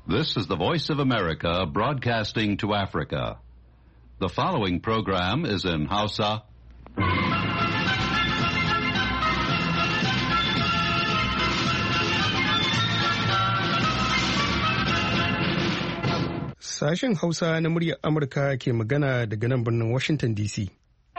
This is the Voice of America broadcasting to Africa. The following program is in Hausa. Sashen Hausa na muryar Amurka ke magana daga nan birnin Washington DC.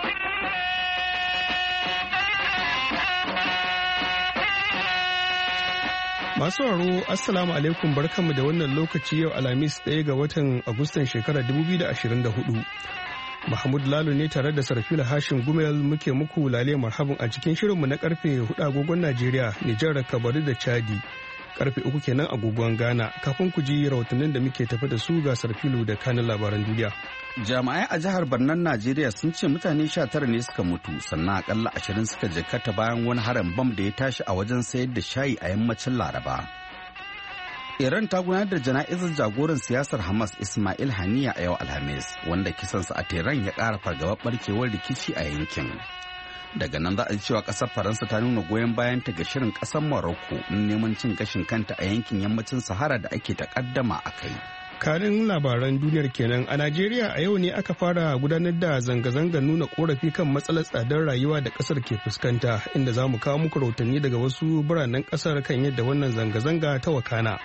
Masu sauraro Assalamu alaikum barkanmu da wannan lokaci yau Alhamis 1 ga watan Agustan shekarar 2024. Mahmud Lalo ne tare da Sarfila Hashim Gumel muke muku lale marhabin a cikin shirinmu na karfe 4 agogon Najeriya, Nijar, Kabaru da Chadi. Karfe 3 kenan agogon Ghana. Kafin ku ji rahotannin da muke tafi da su ga Sarfilu da kanin labaran duniya. Jami'ai a jihar Barnan Najeriya sun ce mutane 19 ne suka mutu sannan akalla 20 suka jikkata bayan wani harin bam da ya tashi a wajen sayar da shayi a yammacin Laraba. Iran ta gudanar da jana'izar jagoran siyasar Hamas Ismail Haniya a yau Alhamis, wanda kisansa a Tehran ya ƙara fargabar barkewar rikici a yankin. Daga nan za a ji cewa ƙasar Faransa ta nuna goyon bayanta ga shirin ƙasar Morocco na neman cin gashin kanta a yankin yammacin Sahara da ake takaddama a kai. Kanin labaran duniyar kenan a Najeriya a yau ne aka fara gudanar da zanga-zangar nuna korafi kan matsalar tsadar rayuwa da kasar ke fuskanta, inda za mu kawo muku rahotanni daga wasu biranen kasar kan yadda wannan zanga-zanga ta wakana.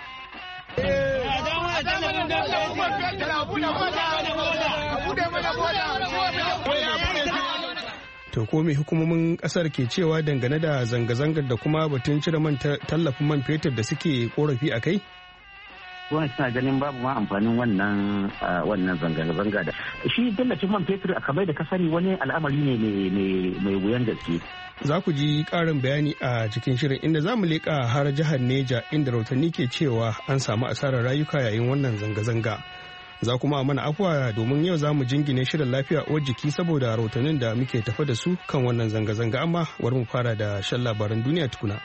To ko me hukumomin kasar ke cewa dangane da zanga-zangar da kuma batun cire man tallafin man fetur da suke korafi a kai? Wani suna ganin babu ma amfanin wannan zanga-zanga da shi tallafin man fetur a kamar da kasari wani al'amari ne mai wuyan gaske. Za ku ji ƙarin bayani a cikin shirin inda za mu leƙa har jihar Neja inda rahotanni ke cewa an samu asarar rayuka yayin wannan zanga-zanga. Za kuma mana afuwa domin yau za mu jingine shirin lafiya uwar jiki saboda rahotannin da muke tafa da su kan wannan zanga-zanga, amma bari mu fara da shan labaran duniya tukuna.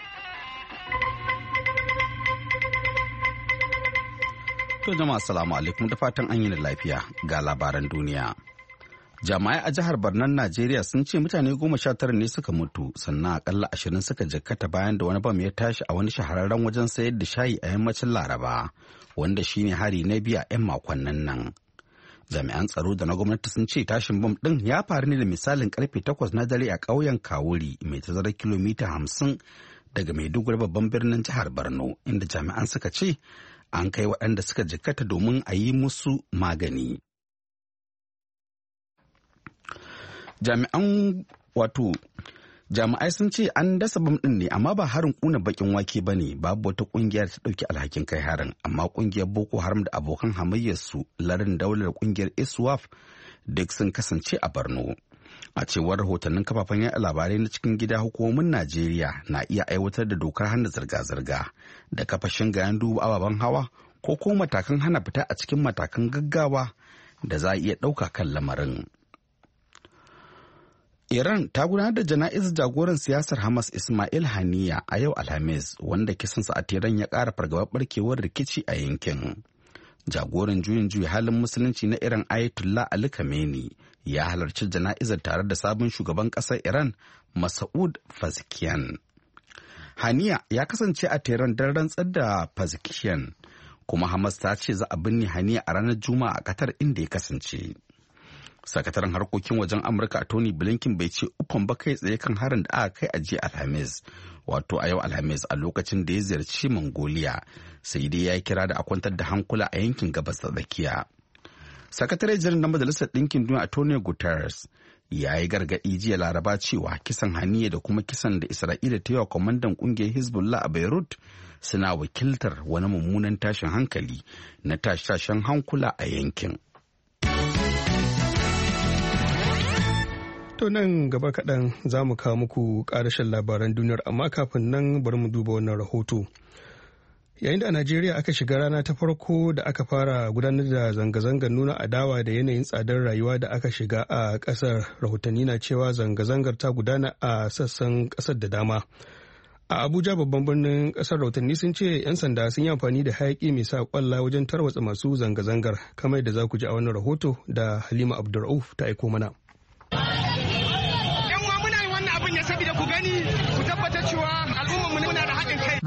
To jama'a assalamu alaikum da fatan an yi lafiya ga labaran duniya. Jami'ai a jihar Barnan Najeriya sun ce mutane 19 ne suka mutu sannan akalla 20 suka jikkata bayan da wani bam ya tashi a wani shahararren wajen sayar da shayi a yammacin Laraba, wanda shine hari na biyu a 'yan makonnin nan. Jami'an tsaro da na gwamnati sun ce tashin bam din ya faru ne da misalin karfe 8 na dare a ƙauyen Kawuri mai tazarar kilomita 50 daga Maiduguri babban birnin jihar Borno, inda jami'an suka ce an kai waɗanda suka jikkata domin a yi musu magani. Jami'ai sun ce an dasa bam ɗin ne amma ba harin ƙuna bakin wake ba ne, babu wata ƙungiyar ta ɗauki alhakin kai harin, amma ƙungiyar Boko Haram da abokan hamayyarsu larin daular ƙungiyar ISWAF duk sun kasance a Borno. A cewar rahotannin kafafen yaɗa labarai na cikin gida, hukumomin Najeriya na iya aiwatar da dokar hana zirga-zirga da kafa shingayen duba ababen hawa ko kuma matakan hana fita a cikin matakan gaggawa da za a iya ɗauka kan lamarin. Iran ta gudanar da jana'izar jagoran siyasar Hamas Ismail Haniya a yau Alhamis, wanda kisansa a Tehran ya ƙara fargabar barkewar rikici a yankin. Jagoran juyin halin musulunci na Iran Ayatollah Ali Khamenei ya halarci jana'izar tare da sabon shugaban ƙasar Iran Masoud Pezeshkian. Haniya ya kasance a Tehran don rantsar da Pezeshkian, kuma Hamas ta ce za a binne Haniya a ranar Juma'a a Qatar inda ya kasance. Sakataren harkokin wajen Amurka Tony Blinken bai ce ufan ba kai tsaye kan harin da aka kai a jiya Alhamis, wato a yau Alhamis a lokacin da ya ziyarci Mongolia, sai dai ya kira da a kwantar da hankula a yankin gabas da tsakiya. Sakatare janar na Majalisar Ɗinkin Duniya Antonio Guterres ya yi gargaɗi jiya Laraba cewa kisan Haniya da kuma kisan da Isra'ila ta yi wa kwamandan ƙungiyar Hezbollah a Beirut suna wakiltar wani mummunan tashin hankali na tashe-tashen hankula a yankin. To nan gaba kaɗan za mu kawo muku ƙarashin labaran duniyar, amma kafin nan bari mu duba wannan rahoto. Yayin da a Najeriya aka shiga rana ta farko da aka fara gudanar da zanga-zangar nuna adawa da yanayin tsadar rayuwa da aka shiga a ƙasar, rahotanni na cewa zanga-zangar ta gudana a sassan ƙasar da dama. A Abuja babban birnin ƙasar, rahotanni sun ce 'yan sanda sun yi amfani da hayaƙi mai sa ƙwalla wajen tarwatsa masu zanga-zangar, kamar da za ku ji a wannan rahoto da Halima Abdurrauf ta aiko mana.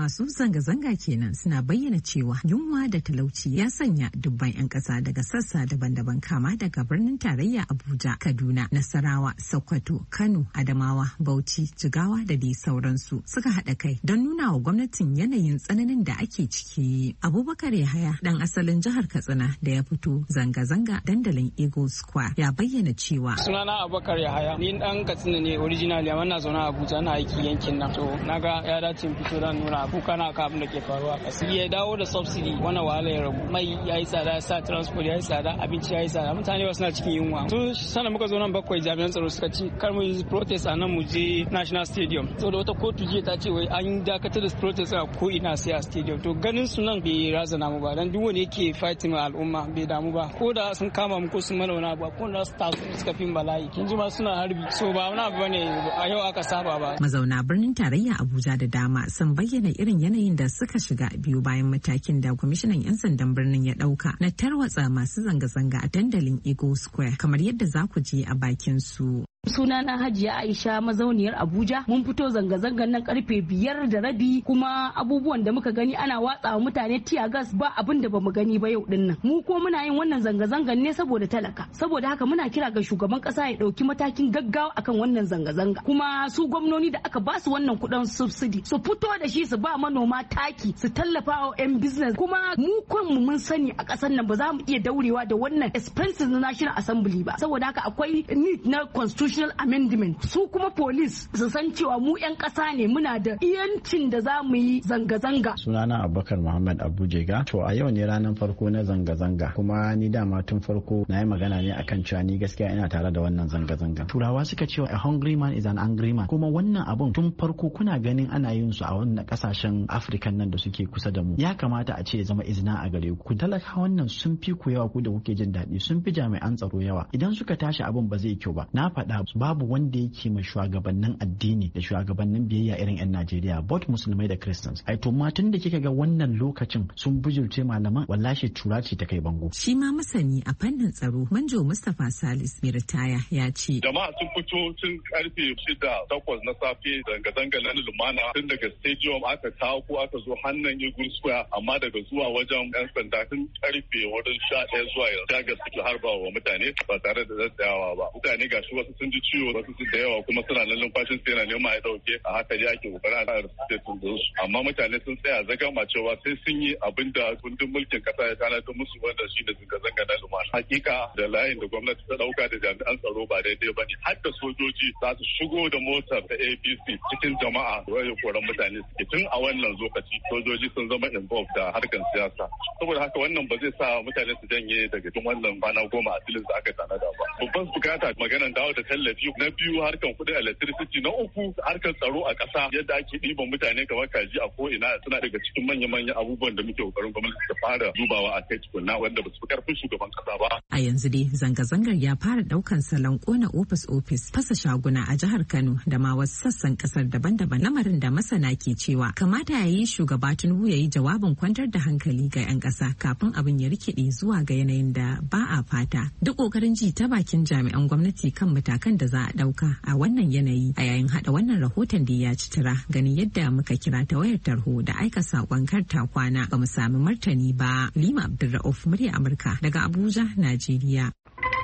Masu zanga-zanga kenan suna bayyana cewa yunwa da talauci ya sanya dubban 'yan ƙasa daga sassa daban-daban kama daga birnin tarayya Abuja, Kaduna, Nasarawa, Sokoto, Kano, Adamawa, Bauchi, Jigawa da dai sauransu suka haɗa kai don nuna wa gwamnatin yanayin tsananin da ake ciki. Abubakar Yahaya dan asalin jihar Katsina da ya fito zanga-zanga dandalin Eagle Square ya bayyana cewa sunana Abubakar Yahaya, ni dan Katsina ne originally amma na zauna Abuja na aiki yankin nan. To naga ya dace in fito dan nuna kuka na ka abin da ke faruwa. Kasi ya dawo da subsidy wannan wahala ya rabu. Mai yayi tsada, sa transport yayi tsada, abinci yayi tsada. Mutane ba suna cikin yunwa. To sana muka zo nan bakwai jami'an tsaro suka ci kar mu yi protest a nan mu je National Stadium. So da wata kotu jiya ta ce wai an dakatar da protest a ko ina sai a stadium. To ganin su nan bai razana mu ba dan duk wanda yake fighting al'umma bai damu ba. Ko da sun kama mu ko sun mana wani abu ko da su taso suka fin bala'i. Kin ji ma suna harbi. So ba wani abu bane a yau aka saba ba. Mazauna birnin tarayya Abuja da dama sun bayyana irin yanayin da suka shiga biyu bayan matakin da kwamishinan 'yan sandan birnin ya dauka na tarwatsa masu zanga-zanga a dandalin Eagle Square kamar yadda za ku ji a bakin su. Sunana Hajiya Aisha mazauniyar Abuja. Mun fito zanga-zangan nan karfe 5:30 kuma abubuwan da muka gani ana watsa wa mutane tiya gas ba abin da bamu gani ba yau din nan. Mu ko muna yin wannan zanga-zangan ne saboda talaka. Saboda haka muna kira ga shugaban kasa ya dauki matakin gaggawa akan wannan zanga-zanga. Kuma su gwamnoni da aka ba su wannan kudin subsidy su fito da shi su ba manoma taki su tallafa wa 'yan business. Kuma mu kanmu mun sani a kasar nan ba za mu iya daurewa da wannan expenses na National Assembly ba. Saboda haka akwai need na constitutional amendment. Su kuma police su san cewa mu 'yan ƙasa ne muna da iyancin da za mu yi zanga-zanga. Sunana Abubakar Muhammad Abujega. To a yau ne ranar farko na zanga-zanga kuma ni dama tun farko na yi magana ne akan cewa ni gaskiya ina tare da wannan zanga-zanga. Turawa suka cewa a hungry man is an angry man. Kuma wannan abun tun farko kuna ganin ana yin su a wannan kasashen African nan da suke kusa da mu. Ya kamata a ce ya zama izina a gare ku. Talaka wannan sun fi ku yawa ku da kuke jin daɗi, sun fi jami'an tsaro yawa. Idan suka tashi abun ba zai kyau ba. Na faɗa babu wanda yake ma shugabannin addini da shugabannin biyayya irin 'yan Najeriya, both musulmai da Christians. Ai to tun da kika ga wannan lokacin sun bijirce malaman wallahi tura ce ta kai bango. Shi ma masani a fannin tsaro Manjo Mustapha Salis mai ritaya ya ce jama'a sun fito tun karfe 6-8 na safe zanga-zanga na lumana tun daga stadium aka kawo ko aka zo hannun Eagle Square amma daga zuwa wajen 'yan sanda tun karfe wurin 11 zuwa yanzu daga suke harba wa mutane ba tare da tsayawa ba. Mutane gashi wasu sun ji ciwo wasu sun da yawa kuma suna nan numfashin su yana nema ya dauke a haka ya ke kokarin a sai sun zo su amma mutane sun tsaya zagama cewa sai sun yi abin da kundin mulkin kasa ya tanadar musu wanda shi da zanga-zanga na lumana. Hakika da layin da gwamnati ta dauka da jami'an tsaro ba daidai ba ne har da sojoji za su shigo da motar ta APC cikin jama'a wajen koran mutane suke tun a wannan lokaci sojoji sun zama involved da harkar siyasa saboda haka wannan ba zai sa mutane su janye daga cikin wannan kwana 10 a filin da aka tanada ba. Babban bukata maganar dawo da tallafi na biyu harkan kudin electricity na uku harkan tsaro a ƙasa yadda ake ɗiban mutane kamar kaji a ko ina suna daga cikin manya-manyan abubuwan da muke kokarin gwamnati ta fara dubawa a kai tukunna wanda ba su fi karfin shugaban ƙasa ba. A yanzu dai zanga-zangar ya fara ɗaukan salon ƙona ofis fasa shaguna a jihar Kano da ma wasu sassan ƙasar daban-daban lamarin da masana ke cewa kamata ya yi shugaba Tinubu ya yi jawabin kwantar da hankali ga 'yan ƙasa kafin abin ya rikide zuwa ga yanayin da ba a fata. Duk ƙoƙarin ji ta bakin jami'an gwamnati kan matakan da za a ɗauka a wannan yanayi a yayin haɗa wannan rahoton da ya ci tira ganin yadda muka kira ta wayar tarho da aika saƙon karta kwana ba mu sami martani ba. Lima Abdulra'uf murya Amurka daga Abuja, Najeriya.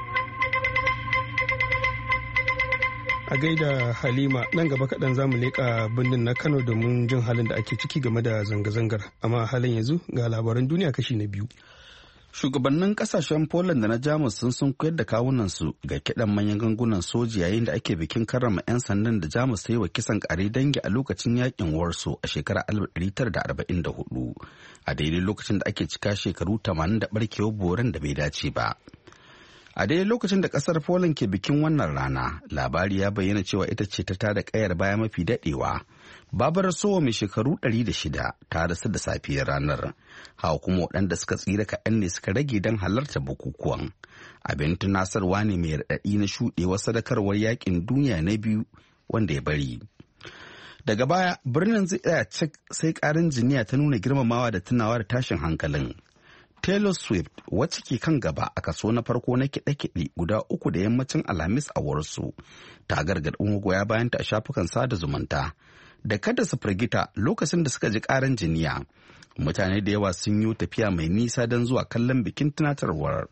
A gaida Halima nan gaba kaɗan za mu leƙa birnin na Kano domin jin halin da ake ciki game da zanga-zangar amma halin yanzu ga labaran duniya kashi na biyu. Shugabannin kasashen Poland da na Jamus sun koyar da kawunansu ga kiɗan manyan gangunan soji yayin da ake bikin karrama 'yan sandan da Jamus ta yi wa kisan ƙare dangi a lokacin yakin Warsaw a shekarar 1944 a daidai lokacin da ake cika shekaru 80 da barkewar boran da bai dace ba. A daidai lokacin da kasar Poland ke bikin wannan rana, labari ya bayyana cewa ita ce ta tada kayar baya mafi dadewa. Babar Sowa mai shekaru 106 ta rasu da safiyar ranar. Hawa kuma waɗanda suka tsira kaɗan ne suka rage don halarta bukukuwan. Abin tunasarwa ne mai raɗaɗi na shuɗewar sadakarwar yakin duniya na biyu wanda ya bari. Daga baya, birnin zai tsaya cik sai ƙarin jiniya ta nuna girmamawa da tunawa da tashin hankalin. Taylor Swift wacce ke kan gaba a kaso na farko na kiɗe-kiɗe guda 3 da yammacin Alhamis a Warsaw ta gargaɗin magoya bayanta a shafukan sada zumunta da kada su firgita lokacin da suka ji karan jiniya. Mutane da yawa sun yi tafiya mai nisa don zuwa kallon bikin tunatarwar.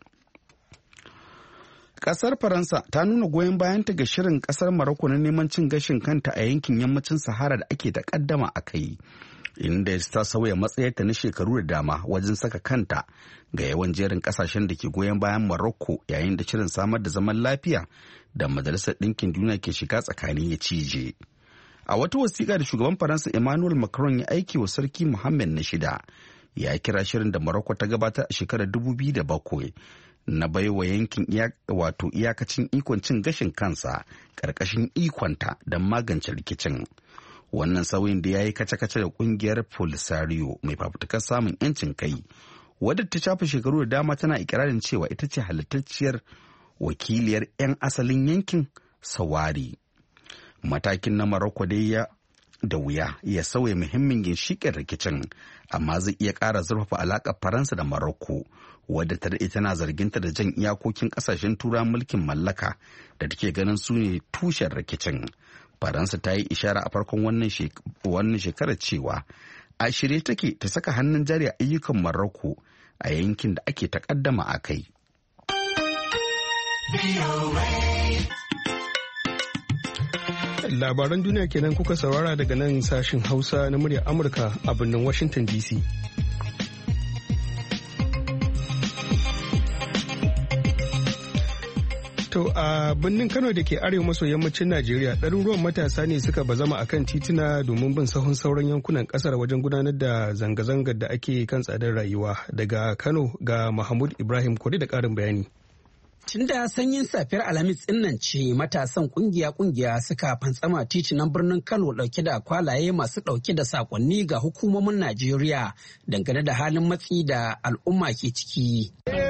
Kasar Faransa ta nuna goyon bayanta ga shirin kasar Morocco na neman cin gashin kanta a yankin yammacin Sahara da ake takaddama a kai, inda ta sauya matsayarta na shekaru da dama wajen saka kanta ga yawan jerin kasashen da ke goyon bayan Morocco, yayin da shirin samar da zaman lafiya da Majalisar Ɗinkin Duniya ke shiga tsakani ya cije. A wata wasiƙa da shugaban Faransa Emmanuel Macron ya aiki wa Sarki Mohammed na 6, ya kira shirin da Morocco ta gabatar a shekarar 2007 na baiwa yankin iyakacin ikon cin gashin kansa ƙarƙashin ikonta don magance rikicin. Wannan sauyin da ya yi kace-kace da ƙungiyar Polisario mai fafutukar samun 'yancin kai, wadda ta shafe shekaru da dama tana ikirarin cewa ita ce halittacciyar wakiliyar 'yan asalin yankin Sawari. Matakin na Morocco dai da wuya ya sauya muhimmin ginshiƙin rikicin, amma zai iya ƙara zurfafa alaƙar Faransa da Morocco, wadda ta daɗe tana zarginta da jan iyakokin ƙasashen turawan mulkin mallaka da take ganin su ne tushen rikicin. Faransa ta yi ishara a farkon wannan shekarar cewa a shirye take ta saka hannun jari a ayyukan Morocco a yankin da ake takaddama a kai. Labaran duniya kenan kuka saurara daga nan sashin Hausa na muryar Amurka a birnin Washington DC. To a birnin Kano da ke arewa maso yammacin Najeriya, ɗaruruwan matasa ne suka bazama akan tituna domin bin sahun sauran yankunan ƙasar wajen gudanar da zanga-zangar da ake kan tsadar rayuwa. Daga Kano ga Mahmud Ibrahim Kuri da ƙarin bayani. Tun da sanyin safiyar Alhamis ɗin nan ce matasan kungiya-kungiya suka fantsama titunan birnin Kano ɗauke da kwalaye masu ɗauke da sakonni ga hukumomin Najeriya dangane da halin matsi da al'umma ke ciki.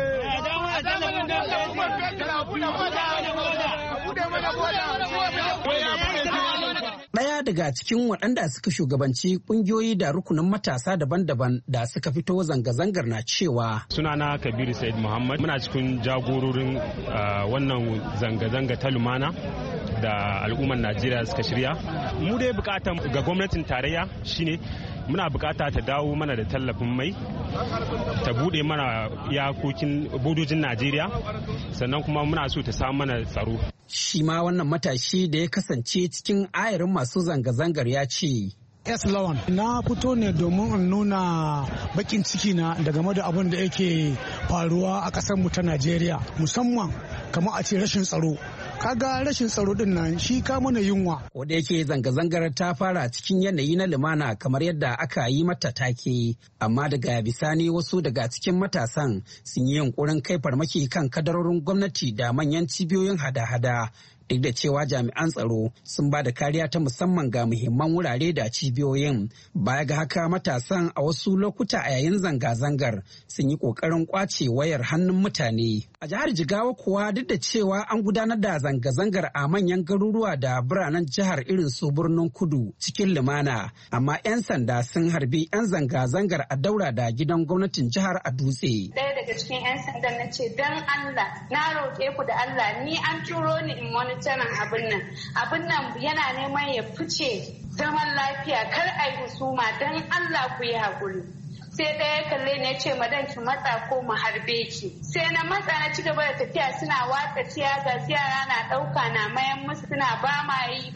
Ɗaya daga cikin waɗanda suka shugabanci ƙungiyoyi da rukunin matasa daban-daban da suka fito zanga-zangar na cewa. Sunana Kabiru Said Muhammad, muna cikin jagororin wannan zanga-zanga ta lumana da al'ummar Najeriya suka shirya. Mu dai bukatan ga gwamnatin tarayya shine muna bukata ta dawo mana da tallafin mai, ta bude mana iyakokin bodojin Najeriya, sannan kuma muna so ta samu mana tsaro. Shi ma wannan matashi da ya kasance cikin ayarin masu zanga-zangar ya ce. Lawan na fito ne domin in nuna bakin ciki na da game da abin da yake faruwa a ƙasar mu ta Najeriya, musamman kamar a ce rashin tsaro. Kaga rashin tsaro din nan shi ka mana yunwa. Wanda yake zanga-zangar ta fara cikin yanayi na lumana kamar yadda aka yi mata take, amma daga bisani wasu daga cikin matasan sun yi yunkurin kai farmaki kan kadarorin gwamnati da manyan cibiyoyin hada-hada. Duk da cewa jami'an tsaro sun ba da kariya ta musamman ga muhimman wurare da cibiyoyin, baya ga haka matasan a wasu lokuta a yayin zanga-zangar sun yi kokarin kwace wayar hannun mutane. A jihar Jigawa kuwa duk da cewa an gudanar da zanga-zangar a manyan garuruwa da biranen jihar irin su Birnin Kudu cikin lumana, amma 'yan sanda sun harbi 'yan zanga-zangar a daura da gidan gwamnatin jihar a Dutse. Ɗaya daga cikin 'yan sandan na ce don Allah na roƙe ku da Allah, ni an turo ni in wani tanan abin nan yana neman ya fice zaman lafiya, kar a yi husuma, don Allah ku yi haƙuri. Sai ɗaya kalle ne ya ce madan ki matsa ko mu harbe ki. Sai na matsa na ci gaba da tafiya, suna watsa tiyaga, yara na ɗauka na mayan musu, suna ba ma yi.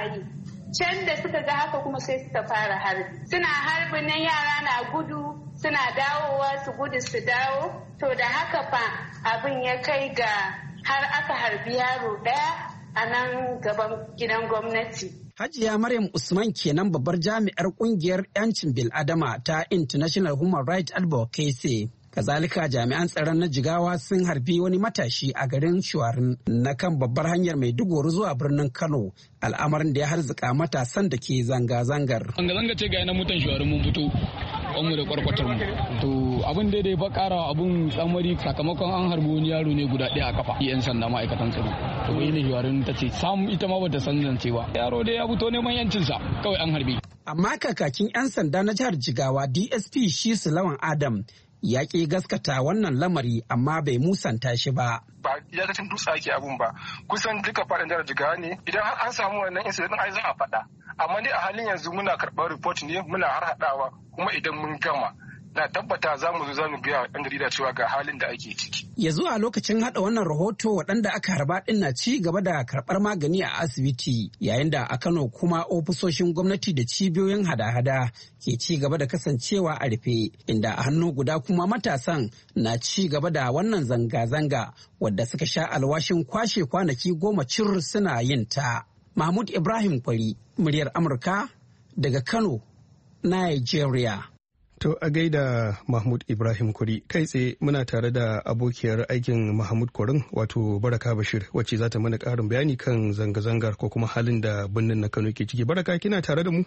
Can da suka ga haka kuma sai suka fara harbi. Suna harbin nan yara na gudu, suna dawowa su gudu su dawo. To da haka fa abin ya kai ga har aka harbi yaro ɗaya a nan gaban gidan gwamnati. Hajiya Maryam Usman kenan babbar jami'ar kungiyar 'yancin bil'adama ta International Human Rights Advocacy. Kazalika jami'an tsaron na Jigawa sun harbi wani matashi a garin Shuwarin na kan babbar hanyar Maiduguri zuwa birnin Kano, al'amarin da ya harzuka matasan da ke zanga-zangar. Zanga-zanga ce ga yanar mutan Shuwarin mun fito, mu da kwarkwatar mu. To abin da ya kara abun tsamari sakamakon an harbi wani yaro ne guda ɗaya a kafa. 'Yan sanda ma'aikatan tsaro. To wai ne Shuwarin ta ce sam ita ma bata san zance ba. Yaro dai ya fito neman yancinsa kawai an harbe. Amma kakakin 'yan sanda na jihar Jigawa DSP Shisu Lawan Adam ya ƙi gaskata wannan lamari amma bai musanta shi ba. Ba iyakacin dutse ake abun ba, kusan duka faɗin jihar Jigawa ne. Idan har an samu wannan incident ai za a faɗa. Amma dai a halin yanzu muna karɓar report ne, muna harhaɗawa, kuma idan mun gama na tabbata za mu zo za mu gaya ɗan jarida cewa ga halin da ake ciki. Ya zuwa lokacin haɗa wannan rahoto waɗanda aka harba ɗin na ci gaba da karɓar magani a asibiti, yayin da a Kano kuma ofisoshin gwamnati da cibiyoyin hada-hada ke ci gaba da kasancewa a rufe, inda a hannu guda kuma matasan na ci gaba da wannan zanga-zanga wadda suka sha alwashin kwashe kwanaki 10 cir suna yin ta. Mahmud Ibrahim Kwari, muryar Amurka daga Kano, Nigeria. To a gaida Mahmud Ibrahim Kuri, kai tsaye muna tare da abokiyar aikin Mahmud Kurin wato Baraka Bashir wacce za ta mana ƙarin bayani kan zanga-zangar ko kuma halin da birnin na Kano ke ciki. Baraka, kina tare da mu?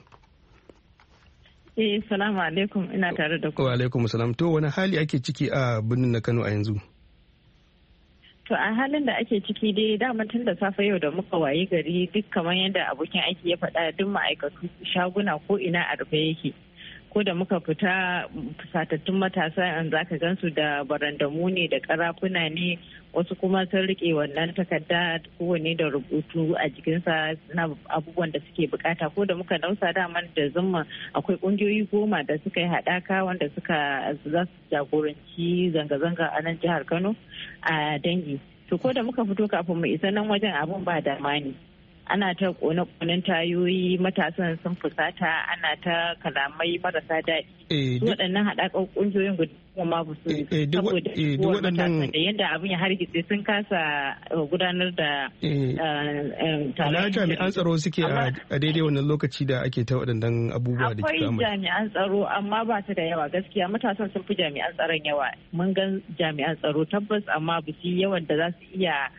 Salamu alaikum, ina tare da ku. Wa alaikum salam. To wani hali ake ciki a birnin na Kano a yanzu? To a halin da ake ciki dai dama tun da safe yau da muka wayi gari duk kamar yadda abokin aiki ya faɗa duk ma'aikatu shaguna ko ina a rufe yake. Ko da muka fita fusatattun matasa yanzu za ka gansu da barandamu ne da karafuna ne, wasu kuma sun rike wannan takarda kowane da rubutu a jikinsa na abubuwan da suke bukata. Ko da muka nausa daman da zuma akwai kungiyoyi 10 da suka yi haɗaka wanda suka za su jagoranci zanga-zanga a nan jihar Kano a dangi. To ko da muka fito kafin mu isa nan wajen abun ba dama ne. Ana ta kone-konen tayoyi, matasan sun fusata, ana ta kalamai marasa daɗi. Waɗannan haɗaƙar ƙungiyoyin guda kuma ba su saboda matasan da yadda abin ya hargitse sun kasa gudanar da taron. Na jami'an tsaro suke a daidai wannan lokaci da ake ta waɗannan abubuwa da ke akwai jami'an tsaro amma ba su da yawa gaskiya, matasan sun fi jami'an tsaron yawa. Mun ga jami'an tsaro tabbas amma ba su yawan da za su iya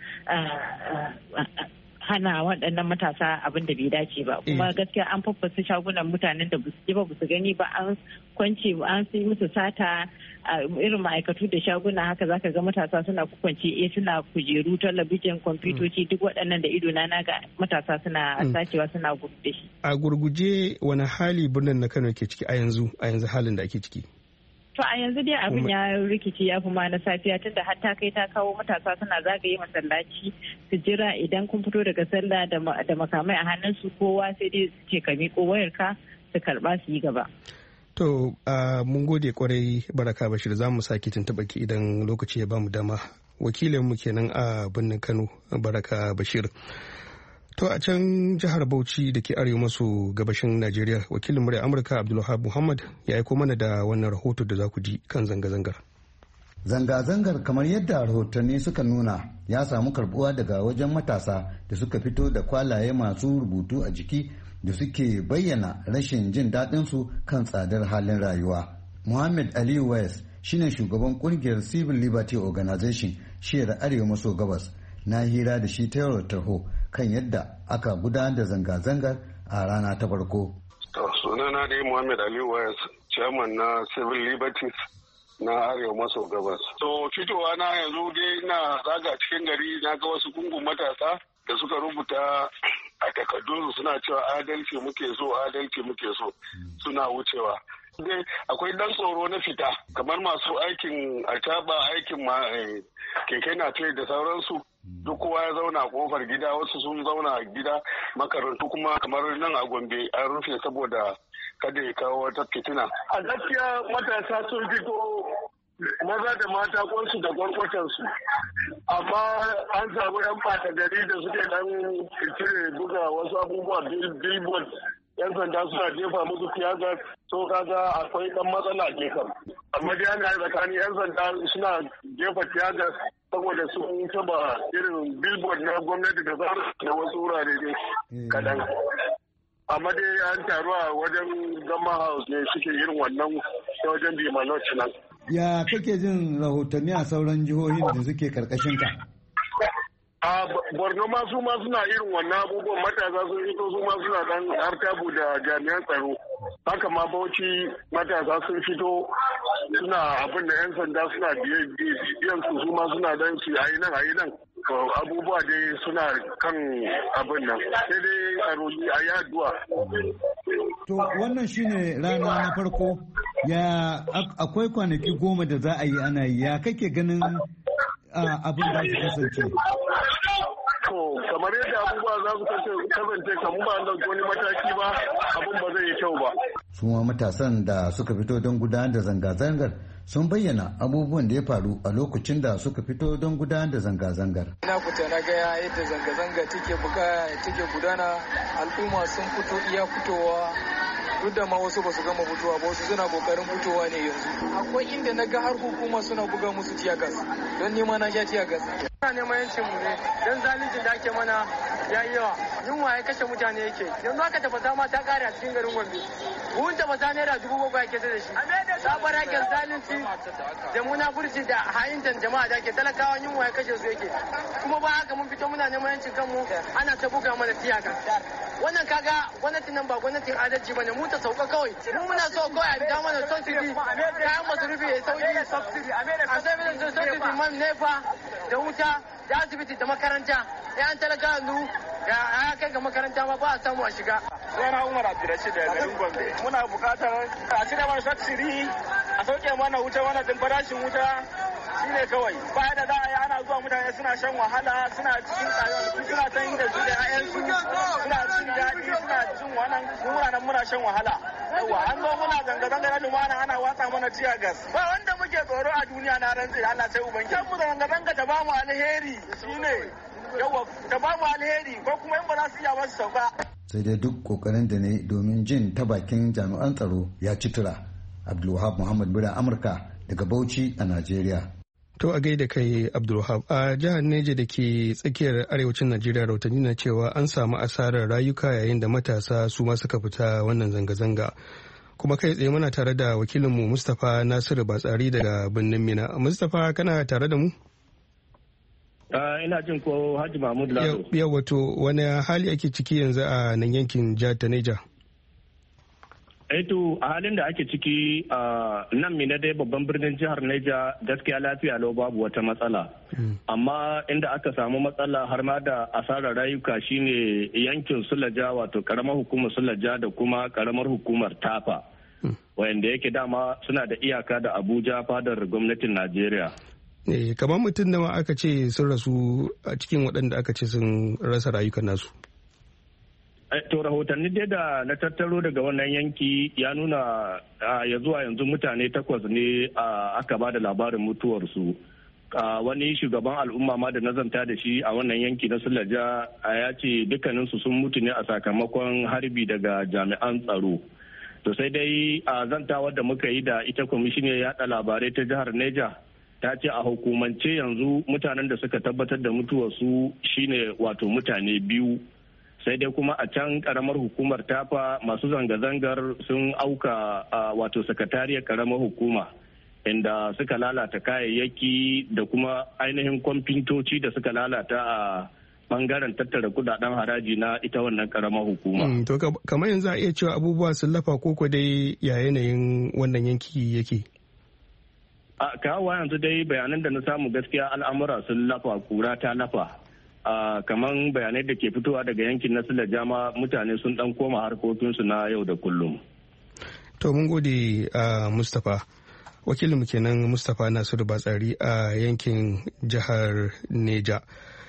hana waɗannan matasa abin da bai dace ba. Kuma gaskiya an faffasa shagunan mutanen da ba su ji ba su gani ba, an kwance an sai musu sata irin ma'aikatu da shaguna haka zaka ga matasa suna kwance suna kujeru, talabijin, kwamfutoci duk waɗannan da ido na ga matasa suna sacewa suna gudu da shi. A gurguje wani hali birnin na Kano ke ciki a yanzu halin da ake ciki? To a yanzu dai abin ya rikici ya fi ma na safiya tunda har ta kai ta kawo matasa suna zagaye masallaci su jira idan kun fito daga sallah da makamai a hannunsu kowa sai dai su ce ka miƙo wayarka su karɓa su yi gaba. To mun gode kwarai Baraka Bashir, za mu sake tuntuɓa ki idan lokaci ya bamu dama. Wakilinmu kenan a birnin Kano Baraka Bashir. To a can jihar Bauchi da ke arewa maso gabashin Najeriya, wakilin murya Amurka Abdulwahab Muhammad ya aiko mana da wannan rahoto da za ku ji kan zanga-zangar. Zanga-zangar kamar yadda rahotanni suka nuna ya samu karbuwa daga wajen matasa da suka fito da kwalaye masu rubutu a jiki da suke bayyana rashin jin daɗinsu kan tsadar halin rayuwa. Muhammad Aliyu West shine shugaban kungiyar Civil Liberty Organization shiyar arewa maso gabas. Na hira da shi ta yawar tarho kan yadda aka gudanar da zanga-zangar a rana ta farko. Sunana dai Muhammad Aliyu Wayas, chairman na Civil Liberties na Arewa maso gabas. To fitowa na yanzu dai na zaga cikin gari na ga wasu gungun matasa da suka rubuta a takardunsu suna cewa adalci muke so suna wucewa. Dai akwai dan tsoro na fita kamar masu aikin ataba aikin keke nafe da sauransu. Duk kowa ya zauna a kofar gida, wasu sun zauna a gida, makarantu kuma kamar nan a Gombe an rufe saboda kada ya kawo wata fitina. A gaskiya matasa sun fito maza da mata kwansu da kwarkwatansu, amma an samu 'yan ɓata gari da suke dan cire buga wasu abubuwa billboard. 'Yan sanda suna jefa musu tiyaga, so kaga akwai dan matsala ke kam. Amma dai ana tsakanin 'yan sanda suna jefa tiyaga saboda sun taba irin billboard na gwamnati da da wasu wurare ne kadan. Amma dai an taru a wajen Gama House ne suke irin wannan ta wajen Bimanot nan. Ya kake jin rahotanni a sauran jihohin da suke karkashin ka? A Borno ma su ma suna irin wannan abubuwan, matasa sun fito su ma suna dan hartabu da jami'an tsaro. Haka ma Bauchi matasa sun fito suna abin da 'yan sanda suna biyan su ma suna dan su ayi nan. Abubuwa dai suna kan abin nan. Sai dai a roƙi a yi addu'a. To wannan shine rana na farko ya akwai kwanaki 10 da za a yi ana yi, ya kake ganin abin da su kasance? To kamar yadda abubuwa za su kasance kamar ba da wani mataki ba abin ba zai yi kyau ba. Su ma matasan da suka fito don gudanar da zanga-zangar sun bayyana abubuwan da ya faru a lokacin da suka fito don gudanar da zanga-zangar. Na fita na ga yadda zanga-zanga take gudana, al'umma sun fito iya fitowa, duk da ma wasu ba su gama fitowa ba, wasu suna kokarin fitowa ne yanzu. Akwai inda na ga har hukuma suna buga musu tiyagas, don nima na sha tiyagas. Muna neman yancin mu ne, don zaluncin da ake mana ya yi yawa. Yunwa ya kashe mutane yake. Yanzu aka tafasa ma ta kare a cikin garin Gombe. Buhun tafasa naira 7,000 ake sai da shi. Sabar hakin zalunci da munafurci da hayintan jama'a da ke talakawan yunwa ya kashe su yake. Kuma ba haka mun fito muna neman yancin kanmu ana ta buga mana tiyaka. Wannan kaga gwamnatin nan ba gwamnatin adalci bane, mu ta sauka kawai. Mu muna so kawai a da mana subsidy, kayan masarufi ya sauki. A sai mana subsidy man nefa da wuta da asibiti da makaranta. Yan talakawa yanzu ya kai ga makaranta ma ba a samu a shiga. Suna Umar Abdurrashid da garin Gombe. Muna bukatar a cire mana subsidy, a sauke mana wuta, mana din farashin wuta shine kawai. Baya da za a yi ana zuwa mutane suna shan wahala, suna cikin rayuwa, suna ta yin da su da 'ya'yansu, suna jin daɗi, suna jin wannan nan muna shan wahala. Yawwa an zo muna zanga-zanga na lumana ana watsa mana tiya gas. Ba wanda muke tsoro a duniya na rantsi Allah sai ubangiji. Kan mu zanga-zanga ta bamu alheri shine yawwa ta bamu alheri, ko kuma in ba za su iya ba su sauka. Sai dai duk kokarin da ne domin jin ta bakin jami'an tsaro ya ci tura. Abdulwahab Muhammad Bura, Amurka daga Bauchi a Najeriya. To a gaida kai Abdulwahab, a jihar Neja da ke tsakiyar arewacin Najeriya rahotanni na cewa an samu asarar rayuka yayin da matasa su ma suka fita wannan zanga-zanga. Kuma kai tsaye muna tare da wakilinmu Mustapha Nasiru Batsari daga birnin Mina. Mustapha, kana tare da mu? Ina jin ko Haji Mahmud Lado. Yau wato wani hali ake ciki yanzu a nan yankin jihar ta Neja? To a halin da ake ciki nan Mina dai babban birnin jihar Neja gaskiya lafiya lau babu wata matsala. Amma inda aka samu matsala har ma da asarar rayuka shine yankin Sulaja, wato karamar hukumar Sulaja da kuma karamar hukumar Tafa. Wanda yake dama suna da iyaka da Abuja, fadar gwamnatin Najeriya. Kamar mutum nawa aka ce sun rasu a cikin waɗanda aka ce sun rasa rayukan nasu? To rahotanni dai da na tattaro daga wannan yanki ya nuna ya zuwa yanzu mutane 8 ne aka ba da labarin mutuwarsu. Wani shugaban al'umma ma da nazanta da shi a wannan yanki na Sulaja ya ce dukkaninsu sun mutu ne a sakamakon harbi daga jami'an tsaro. To sai dai a zantawar da muka yi da ita kwamishiniyar yaɗa labarai ta jihar Neja, ta ce a hukumance yanzu mutanen da suka tabbatar da mutuwarsu shine wato mutane 2. Sai dai kuma a can karamar hukumar Tafa masu zanga-zangar sun auka wato sakatariyar karamar hukuma, inda suka lalata kayayyaki da kuma ainihin kwamfintoci da suka lalata a bangaren tattara kudaden haraji na ita wannan karamar hukuma. To kamar yanzu a iya cewa abubuwa sun lafa, koko dai ya yanayin wannan yanki yake? A kawo yanzu dai bayanan da na samu gaskiya al'amura sun lafa, kura ta lafa. Kamar bayanai da ke fitowa daga yankin na Sulaja ma mutane sun dan koma harkokinsu na yau da kullum. To mun gode Mustapha. Wakilinmu kenan Mustapha Nasiru Batsari a yankin jihar Neja.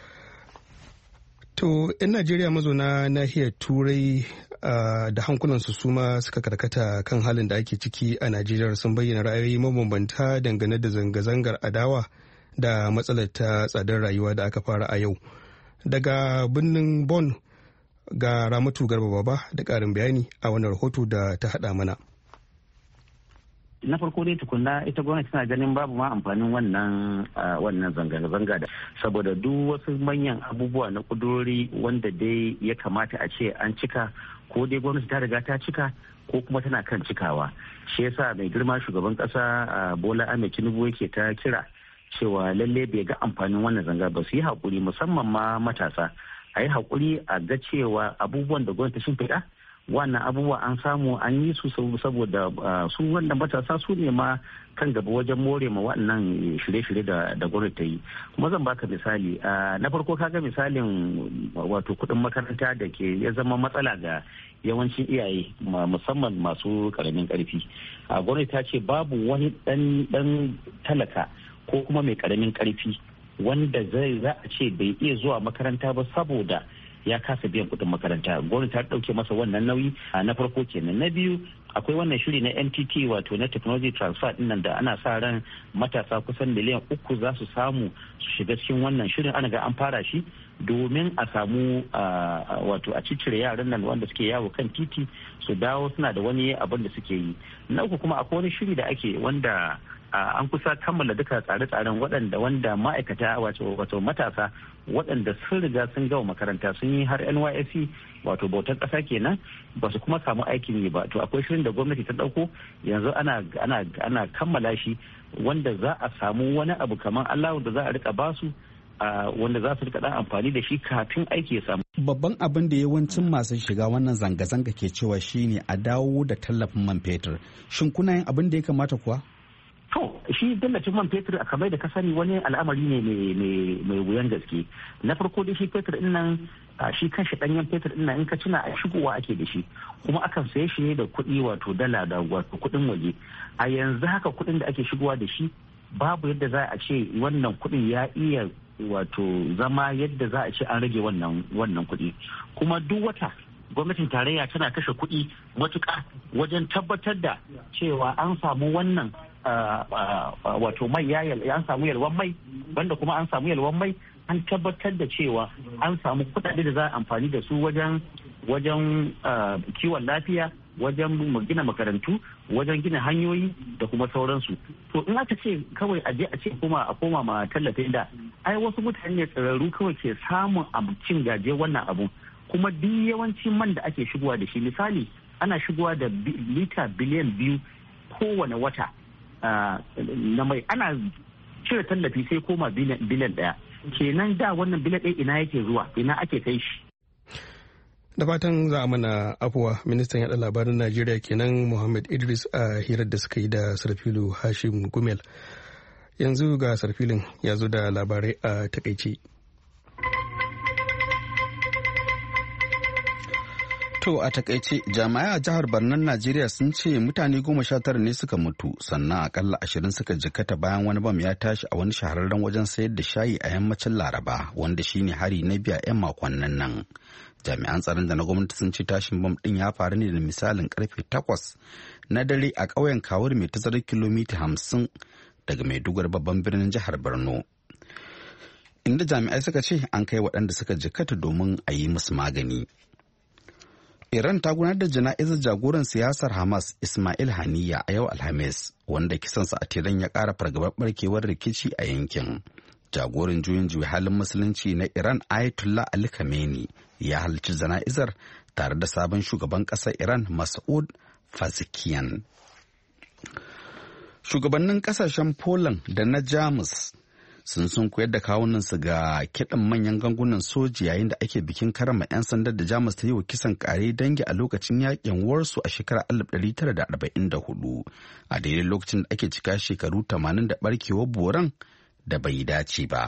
To 'yan Najeriya mazauna nahiyar Turai da hankulansu su ma suka karkata kan halin da ake ciki a Najeriya sun bayyana ra'ayoyi mabambanta dangane da zanga-zangar adawa da matsalar ta tsadar rayuwa da aka fara a yau. Daga birnin Bonn ga Ramatu Garba Baba da ƙarin bayani a wannan rahoto da ta haɗa mana. Na farko dai tukunna ita gwamnati tana ganin babu ma amfanin wannan zanga-zanga da saboda duk wasu manyan abubuwa na kudurori wanda dai ya kamata a ce an cika, ko dai gwamnati ta riga ta cika ko kuma tana kan cikawa. Shi yasa mai girma shugaban kasa Bola Ahmed Tinubu yake ta kira cewa lalle bai ga amfanin wannan zanga ba, su yi haƙuri, musamman ma matasa a yi haƙuri a ga cewa abubuwan da gwamnati shimfiɗa wannan abubuwa an samu an yi su saboda su wannan matasa su ne ma kan gaba wajen more ma waɗannan shirye-shirye da gwamnati ta yi. Kuma zan baka misali, na farko kaga misalin wato kuɗin makaranta da ke ya zama matsala ga yawancin iyaye musamman masu karamin karfi. Gwamnati ta ce babu wani dan talaka ko kuma mai karamin karfi wanda za a ce bai iya zuwa makaranta ba saboda ya kasa biyan kuɗin makaranta. Gwamnati ta ɗauke masa wannan nauyi. Na farko kenan. Na biyu, akwai wannan shiri na NTT wato na technology transfer dinnan da ana sa ran matasa kusan miliyan 3 za su samu su shiga cikin wannan shirin. Ana ga an fara shi domin a samu wato a ciccire yaran nan wanda suke yawo kan titi su dawo suna da wani abin da suke yi. Na uku kuma akwai wani shiri da ake wanda an kusa kammala duka tsare-tsaren wanda ma'aikata wato matasa waɗanda sun riga sun gama makaranta sun yi har NYSC wato bautar ƙasa kenan ba su kuma samu aikin yi ba. To akwai shirin da gwamnati ta ɗauko yanzu ana kammala shi wanda za a samu wani abu kamar Allah da za a rika basu wanda za su rika dan amfani da shi kafin aiki ya samu. Babban abin da yawancin masu shiga wannan zanga-zanga ke cewa shine a dawo da tallafin man fetur. Shin kuna yin abin da ya kamata kuwa? To, shi tallafin man fetur a kamar da ka sani wani al'amari ne mai wuyan gaske. Na farko dai shi fetur din nan shi kanshi danyen fetur din nan in ka tuna a shigowa ake da shi kuma akan saye shi ne da kuɗi wato dala da wato kuɗin waje. A yanzu haka kuɗin da ake shigowa da shi babu yadda za a ce wannan kuɗin ya iya wato zama yadda za a ce an rage wannan kuɗi. Kuma duk wata gwamnatin tarayya tana kashe kuɗi matuƙa wajen tabbatar da cewa an samu wannan wato mai an samu yalwan mai, banda kuma an samu yalwan mai an tabbatar da cewa an samu kuɗaɗe da za a amfani da su wajen kiwon lafiya, wajen gina makarantu, wajen gina hanyoyi da kuma sauransu. To in aka ce kawai a je a ce a koma ma tallafin da ai wasu mutane tsirarru kawai ke samun cin gaje wannan abu. Kuma duk yawancin man da ake shigowa da shi, misali ana shigowa da lita biliyan 2 kowane wata na mai, ana cire tallafi sai koma biliyan 1. Kenan da wannan biliyan 1 ina yake zuwa, ina ake kai shi. Da fatan za a mana afuwa. Ministan yaɗa labaran Najeriya kenan Muhammad Idris a hirar da suka yi da Sarfilu Hashim Gumel. Yanzu ga Sarfilin ya zo da labarai a takaice. To a takaice jami'ai a jihar Barnan Najeriya sun ce mutane 19 ne suka mutu sannan akalla 20 suka jikkata bayan wani bam ya tashi a wani shahararren wajen sayar da shayi a yammacin Laraba wanda shine hari na biya 'yan makonnin nan. Jami'an tsaron da na gwamnati sun ce tashin bam din ya faru ne da misalin karfe 8 na dare a ƙauyen Kawur mai tazarar kilomita 50 daga Maiduguri babban birnin jihar Borno. Inda jami'ai suka ce an kai waɗanda suka jikkata domin a yi musu magani. Iran ta gudanar da jana'izar jagoran siyasar Hamas Ismail Haniya a yau Alhamis, wanda kisansa a tiran ya ƙara fargabar barkewar rikici a yankin. Jagoran juyin juya halin musulunci na Iran Ayatollah Ali Khamenei ya halarci jana'izar tare da sabon shugaban ƙasar Iran Masoud Pezeshkian. Shugabannin ƙasashen Poland da na Jamus sun koyar da kawunansu ga kiɗan manyan gangunan soji yayin da ake bikin karama 'yan sandar da Jamus ta yi wa kisan kare dangi a lokacin yakin warsu a shekarar 1944 a daidai lokacin da ake cika shekaru 80 da barkewar boran da bai dace ba.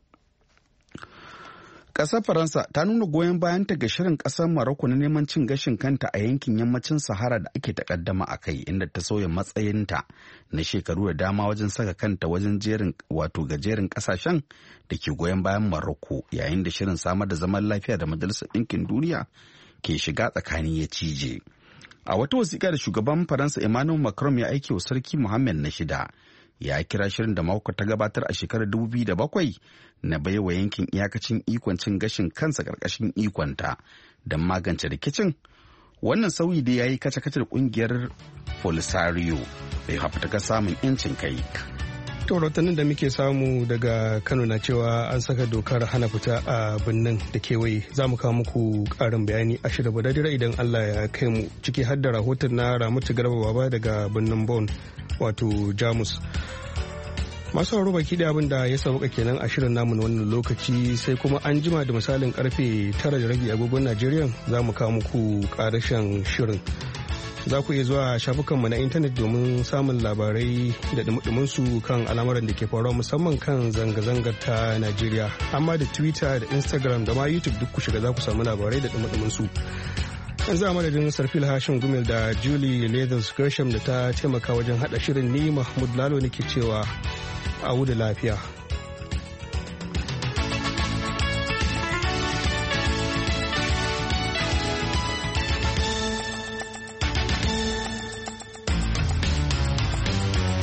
Ƙasar Faransa ta nuna goyon bayanta ga shirin ƙasar Maroko na neman cin gashin kanta a yankin yammacin Sahara da ake takaddama a kai, inda ta sauya matsayinta na shekaru da dama wajen saka kanta wajen gajerin ƙasashen da ke goyon bayan Maroko, yayin da shirin samar da zaman lafiya da Majalisar Ɗinkin Duniya ke shiga tsakani ya cije. A wata wasiƙa da shugaban Faransa Emmanuel Macron ya aike wa Sarki Mohammed na 6, ya kira shirin da Maroko ta gabatar a shekarar 2007 na baiwa yankin iyakacin ikon cin gashin kansa ƙarƙashin ikonta don magance rikicin. Wannan sauyi da ya yi kace-kace da ƙungiyar Polisario bai haɓaka samun 'yancin kai. Rahotannin da muke samu daga Kano na cewa an saka dokar hana fita a birnin da kewaye. Za mu kawo muku ƙarin bayani a shirya badadira idan Allah ya kai mu, ciki har da rahoton na Ramatu Garba Baba daga birnin Bonn wato Jamus. Masu haro baki da abin da ya sauka kenan a shirin namu na wannan lokaci, sai kuma an jima da misalin karfe 9:30 agogon Najeriya za mu kawo muku karashen shirin. Za ku iya zuwa shafukanmu na intanet domin samun labarai da dumudumin su kan al'amuran da ke faruwa musamman kan zanga-zangar ta Najeriya. Amma da Twitter da Instagram da ma YouTube duk ku shiga za ku samu labarai da dumudumin su. Yanzu a madadin Sarfil Hashim Gumel da Julie Leathers Gresham da ta taimaka wajen hada shirin, ni Mahmud Lalo nake cewa a wuda lafiya.